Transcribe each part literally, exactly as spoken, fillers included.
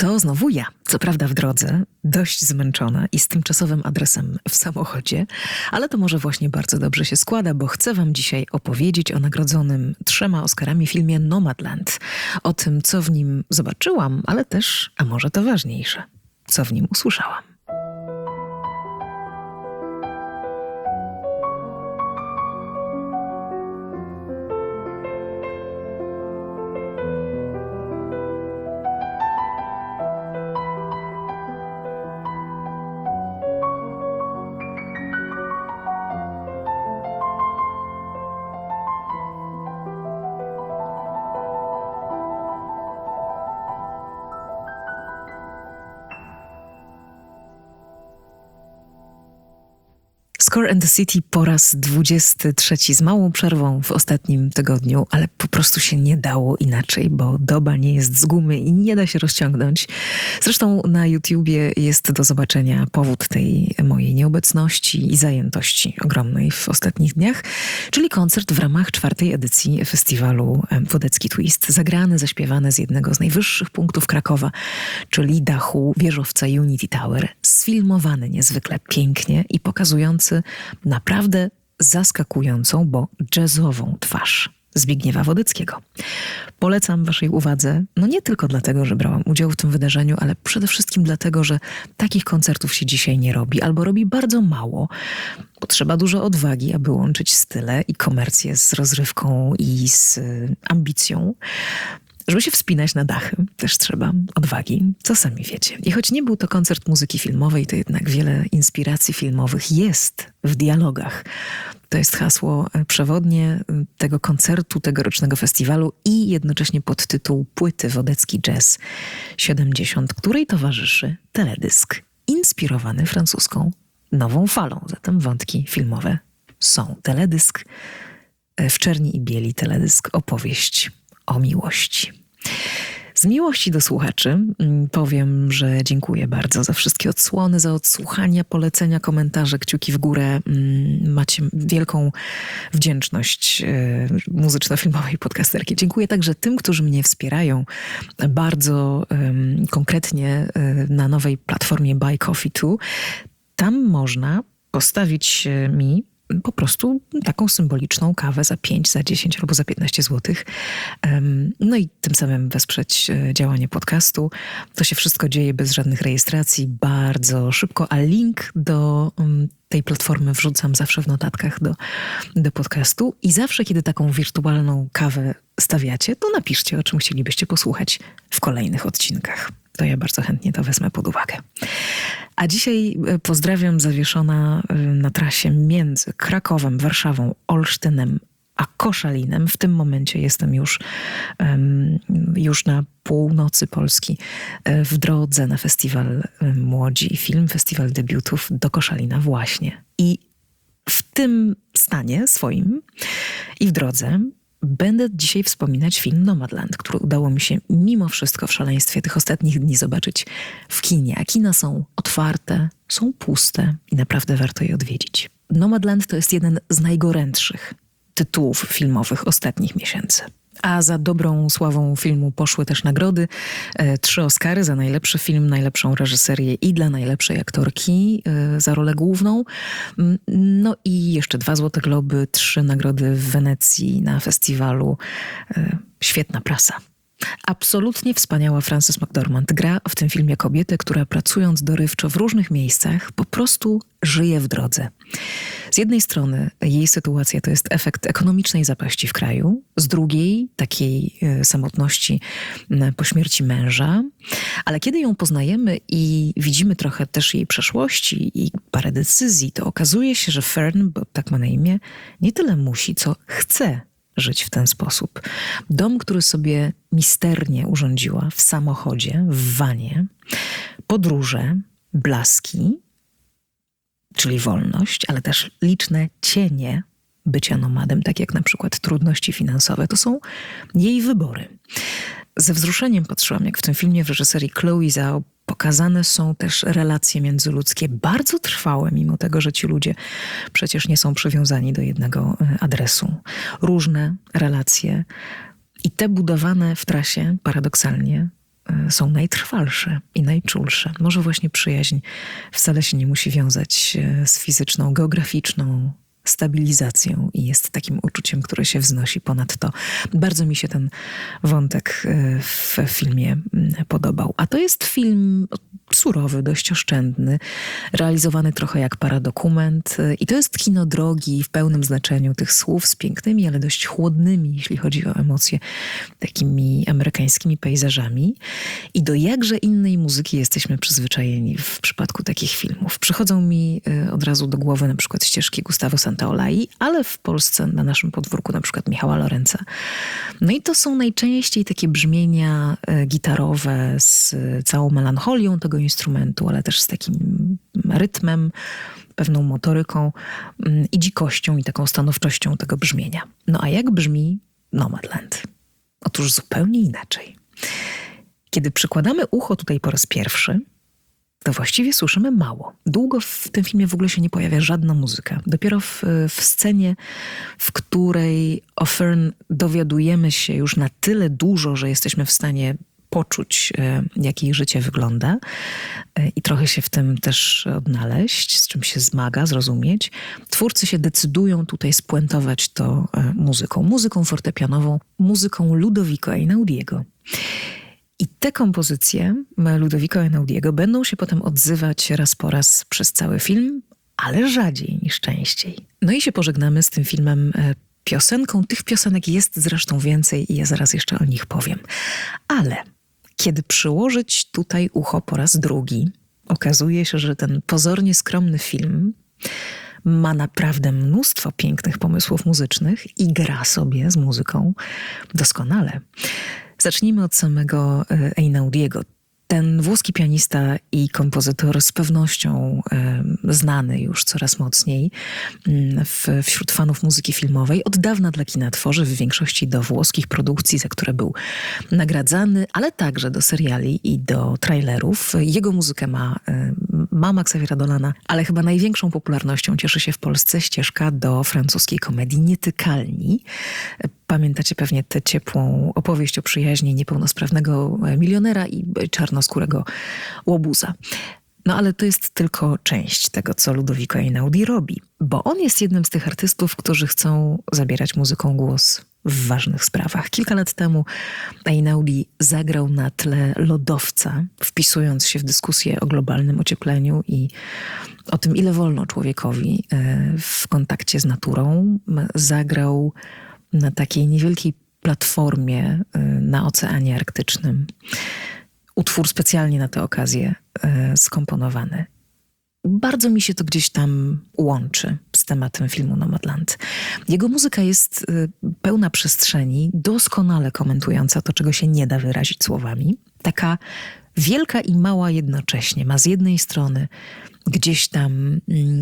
To znowu ja, co prawda w drodze, dość zmęczona i z tymczasowym adresem w samochodzie, ale to może właśnie bardzo dobrze się składa, bo chcę wam dzisiaj opowiedzieć o nagrodzonym trzema Oscarami filmie Nomadland. O tym, co w nim zobaczyłam, ale też, a może to ważniejsze, co w nim usłyszałam. Score and the City po raz dwudziesty trzeci z małą przerwą w ostatnim tygodniu, ale po prostu się nie dało inaczej, bo doba nie jest z gumy i nie da się rozciągnąć. Zresztą na YouTubie jest do zobaczenia powód tej mojej nieobecności i zajętości ogromnej w ostatnich dniach, czyli koncert w ramach czwartej edycji festiwalu Wodecki Twist, zagrany, zaśpiewany z jednego z najwyższych punktów Krakowa, czyli dachu wieżowca Unity Tower, sfilmowany niezwykle pięknie i pokazujący naprawdę zaskakującą, bo jazzową twarz Zbigniewa Wodeckiego. Polecam waszej uwadze, no nie tylko dlatego, że brałam udział w tym wydarzeniu, ale przede wszystkim dlatego, że takich koncertów się dzisiaj nie robi, albo robi bardzo mało. Potrzeba dużo odwagi, aby łączyć style i komercję z rozrywką i z ambicją. Żeby się wspinać na dachy, też trzeba odwagi, co sami wiecie. I choć nie był to koncert muzyki filmowej, to jednak wiele inspiracji filmowych jest w dialogach. To jest hasło przewodnie tego koncertu, tegorocznego festiwalu i jednocześnie podtytuł płyty Wodecki Jazz siedemdziesiąt, której towarzyszy teledysk inspirowany francuską nową falą. Zatem wątki filmowe są. Teledysk w czerni i bieli, teledysk opowieść o miłości. Z miłości do słuchaczy powiem, że dziękuję bardzo za wszystkie odsłony, za odsłuchania, polecenia, komentarze, kciuki w górę. Macie wielką wdzięczność muzyczno-filmowej podcasterki. Dziękuję także tym, którzy mnie wspierają bardzo um, konkretnie na nowej platformie Buy Coffee Too. Tam można postawić mi po prostu taką symboliczną kawę za pięć, za dziesięć albo za piętnaście złotych. No i tym samym wesprzeć działanie podcastu. To się wszystko dzieje bez żadnych rejestracji, bardzo szybko, a link do tej platformy wrzucam zawsze w notatkach do, do podcastu. I zawsze, kiedy taką wirtualną kawę stawiacie, to napiszcie, o czym chcielibyście posłuchać w kolejnych odcinkach. To ja bardzo chętnie to wezmę pod uwagę. A dzisiaj pozdrawiam zawieszona na trasie między Krakowem, Warszawą, Olsztynem a Koszalinem. W tym momencie jestem już, um, już na północy Polski w drodze na festiwal Młodzi i Film, festiwal debiutów do Koszalina właśnie. I w tym stanie swoim i w drodze będę dzisiaj wspominać film Nomadland, który udało mi się mimo wszystko w szaleństwie tych ostatnich dni zobaczyć w kinie. A kina są otwarte, są puste i naprawdę warto je odwiedzić. Nomadland to jest jeden z najgorętszych tytułów filmowych ostatnich miesięcy. A za dobrą sławą filmu poszły też nagrody. E, trzy Oscary za najlepszy film, najlepszą reżyserię i dla najlepszej aktorki e, za rolę główną. No i jeszcze dwa Złote Globy, trzy nagrody w Wenecji na festiwalu. E, świetna prasa. Absolutnie wspaniała Frances McDormand gra w tym filmie kobietę, która pracując dorywczo w różnych miejscach po prostu żyje w drodze. Z jednej strony jej sytuacja to jest efekt ekonomicznej zapaści w kraju, z drugiej takiej e, samotności e, po śmierci męża, ale kiedy ją poznajemy i widzimy trochę też jej przeszłości i parę decyzji, to okazuje się, że Fern, bo tak ma na imię, nie tyle musi, co chce żyć w ten sposób. Dom, który sobie misternie urządziła w samochodzie, w wanie, podróże, blaski, czyli wolność, ale też liczne cienie bycia nomadem, tak jak na przykład trudności finansowe. To są jej wybory. Ze wzruszeniem patrzyłam, jak w tym filmie w reżyserii Chloe Zhao pokazane są też relacje międzyludzkie, bardzo trwałe, mimo tego, że ci ludzie przecież nie są przywiązani do jednego adresu. Różne relacje i te budowane w trasie, paradoksalnie, y, są najtrwalsze i najczulsze. Może właśnie przyjaźń wcale się nie musi wiązać y, z fizyczną, geograficzną stabilizacją i jest takim uczuciem, które się wznosi ponad to. Bardzo mi się ten wątek w filmie podobał. A to jest film surowy, dość oszczędny, realizowany trochę jak paradokument i to jest kino drogi w pełnym znaczeniu tych słów, z pięknymi, ale dość chłodnymi, jeśli chodzi o emocje, takimi amerykańskimi pejzażami. I do jakże innej muzyki jesteśmy przyzwyczajeni w przypadku takich filmów. Przychodzą mi od razu do głowy na przykład ścieżki Gustavo Santaolalla, ale w Polsce na naszym podwórku na przykład Michała Lorenza. No i to są najczęściej takie brzmienia gitarowe z całą melancholią tego instrumentu, ale też z takim rytmem, pewną motoryką i dzikością i taką stanowczością tego brzmienia. No a jak brzmi Nomadland? Otóż zupełnie inaczej. Kiedy przykładamy ucho tutaj po raz pierwszy, to właściwie słyszymy mało. Długo w tym filmie w ogóle się nie pojawia żadna muzyka. Dopiero w, w scenie, w której o Fern dowiadujemy się już na tyle dużo, że jesteśmy w stanie poczuć, jak jej życie wygląda i trochę się w tym też odnaleźć, z czym się zmaga, zrozumieć. Twórcy się decydują tutaj spuentować to muzyką. Muzyką fortepianową, muzyką Ludovico Einaudiego. I te kompozycje Ludovico Einaudiego będą się potem odzywać raz po raz przez cały film, ale rzadziej niż częściej. No i się pożegnamy z tym filmem piosenką. Tych piosenek jest zresztą więcej i ja zaraz jeszcze o nich powiem. Ale kiedy przyłożyć tutaj ucho po raz drugi, okazuje się, że ten pozornie skromny film ma naprawdę mnóstwo pięknych pomysłów muzycznych i gra sobie z muzyką doskonale. Zacznijmy od samego Einaudiego. Ten włoski pianista i kompozytor z pewnością e, znany już coraz mocniej w, wśród fanów muzyki filmowej. Od dawna dla kina tworzy, w większości do włoskich produkcji, za które był nagradzany, ale także do seriali i do trailerów. Jego muzykę ma, e, ma Maxa Viradolana, ale chyba największą popularnością cieszy się w Polsce ścieżka do francuskiej komedii Nietykalni. Pamiętacie pewnie tę ciepłą opowieść o przyjaźni niepełnosprawnego milionera i czarnoskórego łobuza. No ale to jest tylko część tego, co Ludovico Einaudi robi, bo on jest jednym z tych artystów, którzy chcą zabierać muzyką głos w ważnych sprawach. Kilka lat temu Einaudi zagrał na tle lodowca, wpisując się w dyskusję o globalnym ociepleniu i o tym, ile wolno człowiekowi w kontakcie z naturą. Zagrał na takiej niewielkiej platformie na Oceanie Arktycznym. Utwór specjalnie na tę okazję skomponowany. Bardzo mi się to gdzieś tam łączy z tematem filmu Nomadland. Jego muzyka jest pełna przestrzeni, doskonale komentująca to, czego się nie da wyrazić słowami. Taka wielka i mała jednocześnie. Ma z jednej strony gdzieś tam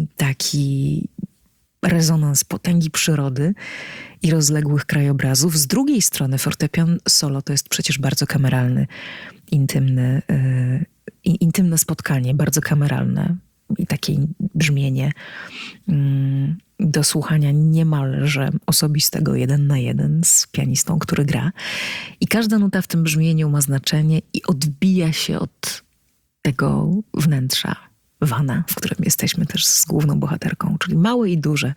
taki rezonans potęgi przyrody i rozległych krajobrazów. Z drugiej strony fortepian solo to jest przecież bardzo kameralny, intymny, yy, intymne spotkanie, bardzo kameralne i takie brzmienie yy, do słuchania niemalże osobistego, jeden na jeden z pianistą, który gra. I każda nuta w tym brzmieniu ma znaczenie i odbija się od tego wnętrza wana, w którym jesteśmy też z główną bohaterką, czyli małe i duże.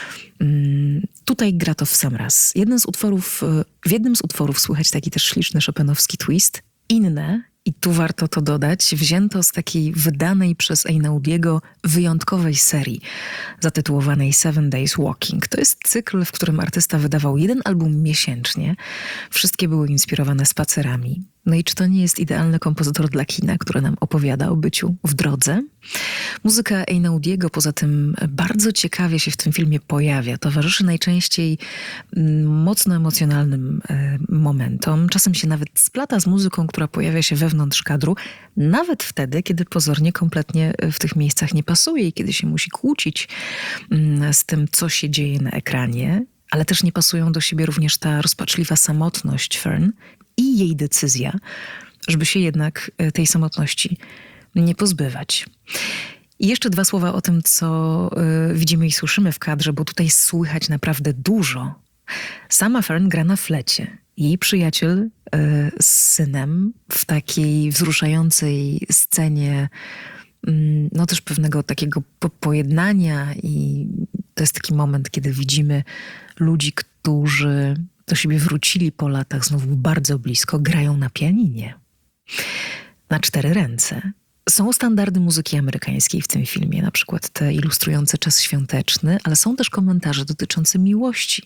Tutaj gra to w sam raz. Jeden z utworów, w jednym z utworów słychać taki też śliczny chopinowski twist. Inne, i tu warto to dodać, wzięto z takiej wydanej przez Einaudiego wyjątkowej serii zatytułowanej Seven Days Walking. To jest cykl, w którym artysta wydawał jeden album miesięcznie. Wszystkie były inspirowane spacerami. No i czy to nie jest idealny kompozytor dla kina, który nam opowiada o byciu w drodze? Muzyka Einaudiego poza tym bardzo ciekawie się w tym filmie pojawia. Towarzyszy najczęściej mocno emocjonalnym momentom. Czasem się nawet splata z muzyką, która pojawia się wewnątrz kadru. Nawet wtedy, kiedy pozornie kompletnie w tych miejscach nie pasuje i kiedy się musi kłócić z tym, co się dzieje na ekranie. Ale też nie pasują do siebie również ta rozpaczliwa samotność Fern i jej decyzja, żeby się jednak tej samotności nie pozbywać. I jeszcze dwa słowa o tym, co y, widzimy i słyszymy w kadrze, bo tutaj słychać naprawdę dużo Sama Fern gra na flecie. Jej przyjaciel y, z synem w takiej wzruszającej scenie, y, no też pewnego takiego po pojednania, i to jest taki moment, kiedy widzimy ludzi, którzy do siebie wrócili po latach znowu bardzo blisko, grają na pianinie. Na cztery ręce. Są standardy muzyki amerykańskiej w tym filmie, na przykład te ilustrujące czas świąteczny, ale są też komentarze dotyczące miłości,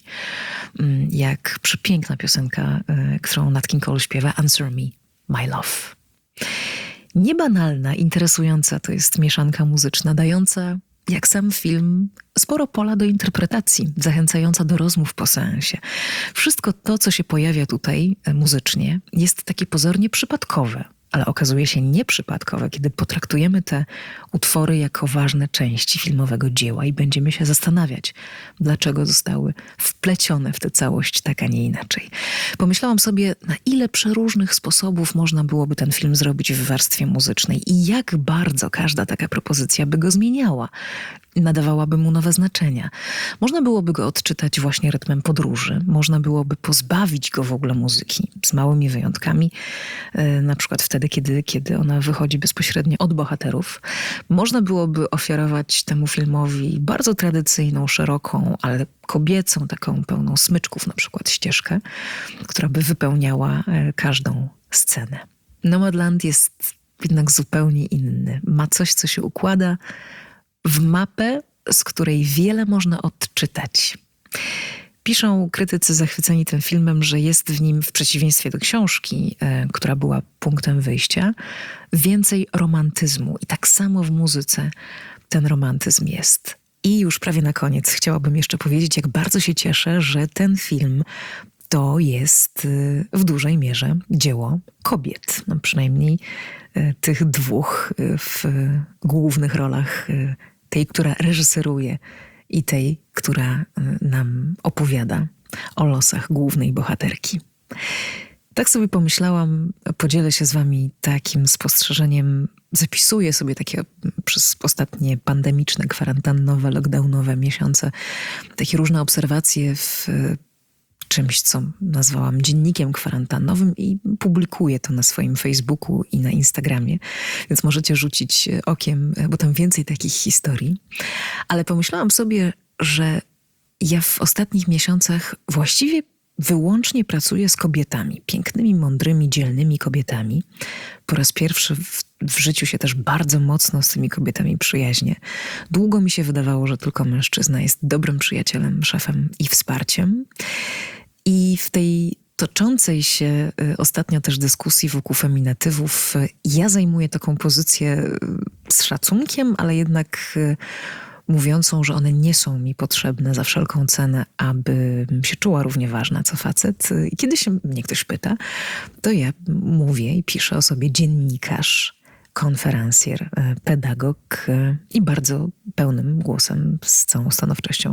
jak przepiękna piosenka, którą Nat King Cole śpiewa, Answer Me, My Love. Niebanalna, interesująca to jest mieszanka muzyczna, dająca, jak sam film, sporo pola do interpretacji, zachęcająca do rozmów po seansie. Wszystko to, co się pojawia tutaj muzycznie, jest takie pozornie przypadkowe, ale okazuje się nieprzypadkowe, kiedy potraktujemy te utwory jako ważne części filmowego dzieła i będziemy się zastanawiać, dlaczego zostały wplecione w tę całość tak, a nie inaczej. Pomyślałam sobie, na ile przeróżnych sposobów można byłoby ten film zrobić w warstwie muzycznej i jak bardzo każda taka propozycja by go zmieniała, nadawałaby mu nowe znaczenia. Można byłoby go odczytać właśnie rytmem podróży, można byłoby pozbawić go w ogóle muzyki, z małymi wyjątkami, na przykład wtedy, kiedy, kiedy ona wychodzi bezpośrednio od bohaterów. Można byłoby ofiarować temu filmowi bardzo tradycyjną, szeroką, ale kobiecą, taką pełną smyczków na przykład ścieżkę, która by wypełniała każdą scenę. Nomadland jest jednak zupełnie inny. Ma coś, co się układa w mapę, z której wiele można odczytać. Piszą krytycy zachwyceni tym filmem, że jest w nim, w przeciwieństwie do książki, e, która była punktem wyjścia, więcej romantyzmu. I tak samo w muzyce ten romantyzm jest. I już prawie na koniec chciałabym jeszcze powiedzieć, jak bardzo się cieszę, że ten film to jest w dużej mierze dzieło kobiet. No przynajmniej tych dwóch w głównych rolach, tej, która reżyseruje, i tej, która nam opowiada o losach głównej bohaterki. Tak sobie pomyślałam, podzielę się z wami takim spostrzeżeniem. Zapisuję sobie takie przez ostatnie pandemiczne, kwarantannowe, lockdownowe miesiące takie różne obserwacje w czymś, co nazwałam dziennikiem kwarantannowym, i publikuję to na swoim Facebooku i na Instagramie, więc możecie rzucić okiem, bo tam więcej takich historii. Ale pomyślałam sobie, że ja w ostatnich miesiącach właściwie wyłącznie pracuję z kobietami, pięknymi, mądrymi, dzielnymi kobietami. Po raz pierwszy w, w życiu się też bardzo mocno z tymi kobietami przyjaźnię. Długo mi się wydawało, że tylko mężczyzna jest dobrym przyjacielem, szefem i wsparciem. I w tej toczącej się ostatnio też dyskusji wokół feminatywów ja zajmuję taką pozycję z szacunkiem, ale jednak mówiącą, że one nie są mi potrzebne za wszelką cenę, abym się czuła równie ważna co facet. I kiedy się mnie ktoś pyta, to ja mówię i piszę o sobie dziennikarz, konferencjer, pedagog i bardzo pełnym głosem, z całą stanowczością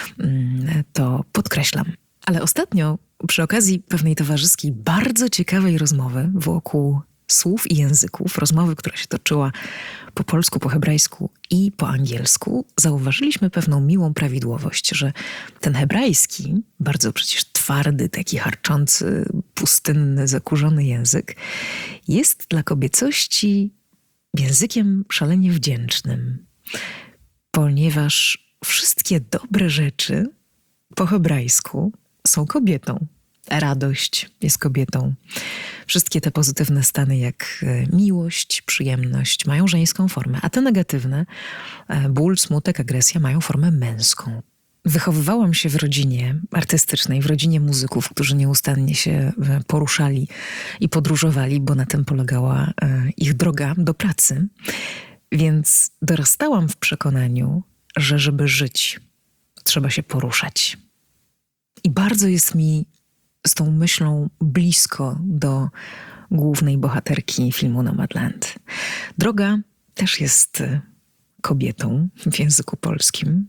to podkreślam. Ale ostatnio przy okazji pewnej towarzyskiej, bardzo ciekawej rozmowy wokół słów i języków, rozmowy, która się toczyła po polsku, po hebrajsku i po angielsku, zauważyliśmy pewną miłą prawidłowość, że ten hebrajski, bardzo przecież twardy, taki harczący, pustynny, zakurzony język, jest dla kobiecości językiem szalenie wdzięcznym, ponieważ wszystkie dobre rzeczy po hebrajsku są kobietą. Radość jest kobietą. Wszystkie te pozytywne stany jak miłość, przyjemność mają żeńską formę, a te negatywne, ból, smutek, agresja mają formę męską. Wychowywałam się w rodzinie artystycznej, w rodzinie muzyków, którzy nieustannie się poruszali i podróżowali, bo na tym polegała ich droga do pracy. Więc dorastałam w przekonaniu, że żeby żyć, trzeba się poruszać. I bardzo jest mi z tą myślą blisko do głównej bohaterki filmu Nomadland. Droga też jest kobietą w języku polskim.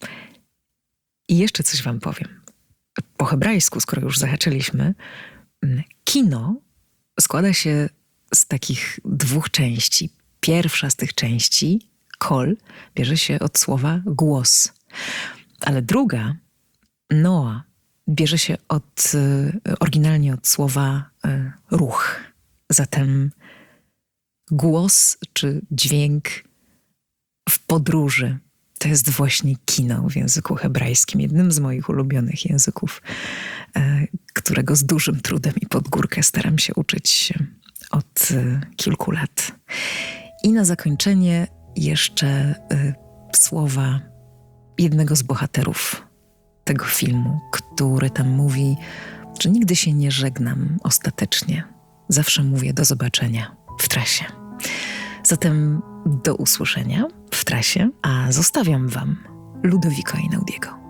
I jeszcze coś wam powiem. Po hebrajsku, skoro już zahaczyliśmy, kino składa się z takich dwóch części. Pierwsza z tych części, kol, bierze się od słowa głos. Ale druga, noa, bierze się od, oryginalnie od słowa ruch. Zatem głos czy dźwięk w podróży to jest właśnie kino w języku hebrajskim, jednym z moich ulubionych języków, którego z dużym trudem i pod górkę staram się uczyć od kilku lat. I na zakończenie jeszcze słowa jednego z bohaterów tego filmu, który tam mówi, że nigdy się nie żegnam ostatecznie. Zawsze mówię do zobaczenia w trasie. Zatem do usłyszenia w trasie, a zostawiam wam Ludowiko Einaudiego.